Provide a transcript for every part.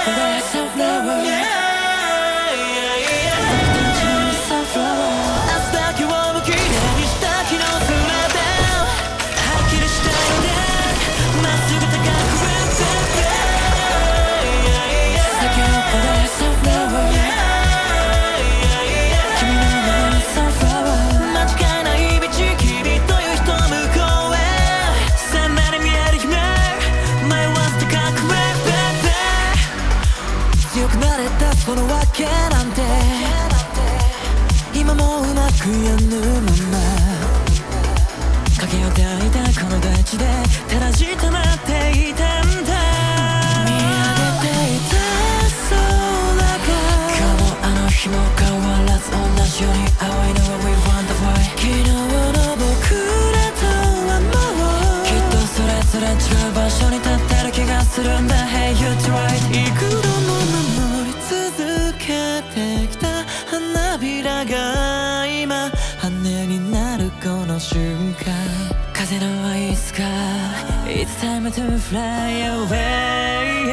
このわけなんて今もうまくやぬまま影を抱いたこの大地でただじと待っていたんだ。見上げていた空が今日もあの日も変わらず同じように青いのは We wonder why 昨日の僕らとはもうきっとそれぞれ違う場所に立ってる気がするんだ。 Hey you tried 幾度も守り続けてきた花びらが今羽になるこの瞬間。風のはいつか It's time to fly away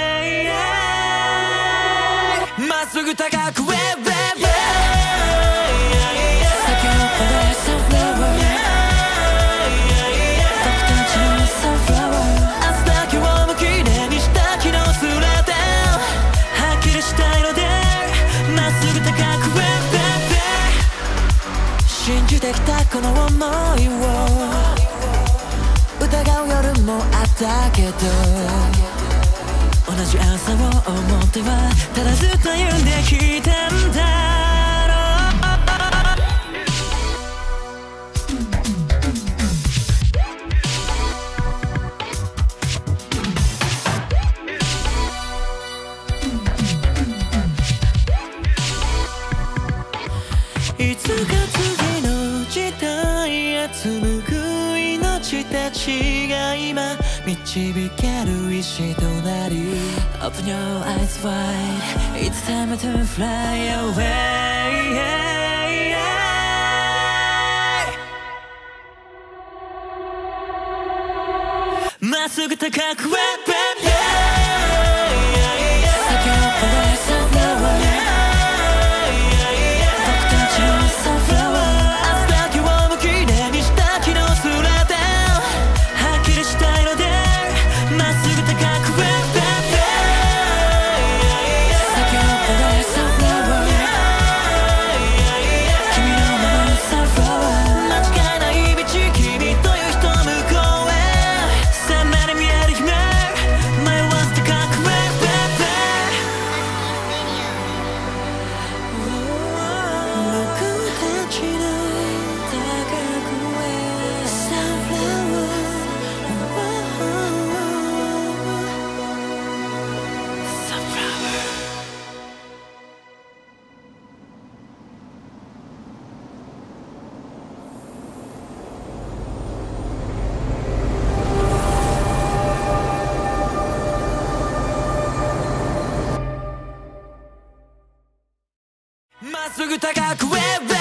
まっすぐ高く Way way way 先を越え Sunflower 僕たちの Sunflower 明日だけをもきれいにした昨日すれてはっきりしたいのでまっすぐ高く Way way way 信じてきたこの想いを疑う夜もあったけど同じ朝を思ってはただずっと歩んできたんだろう。いつか次の時代へ紡ぐ命たちが今導ける石となり Open your eyes wide It's time to fly away まっすぐ高く Way way way 先を越え Sunflower 僕たちの Sunflower 明日だけをもきれいにした昨日すれてはっきりしたいのでまっすぐ高く Way way way 先を越え Sunflower 君のまま Sunflower 間違いない道君という人向こうへさまで見える夢迷わず高く Way way way 僕たちの高く Sunflowerまっすぐ高く Way way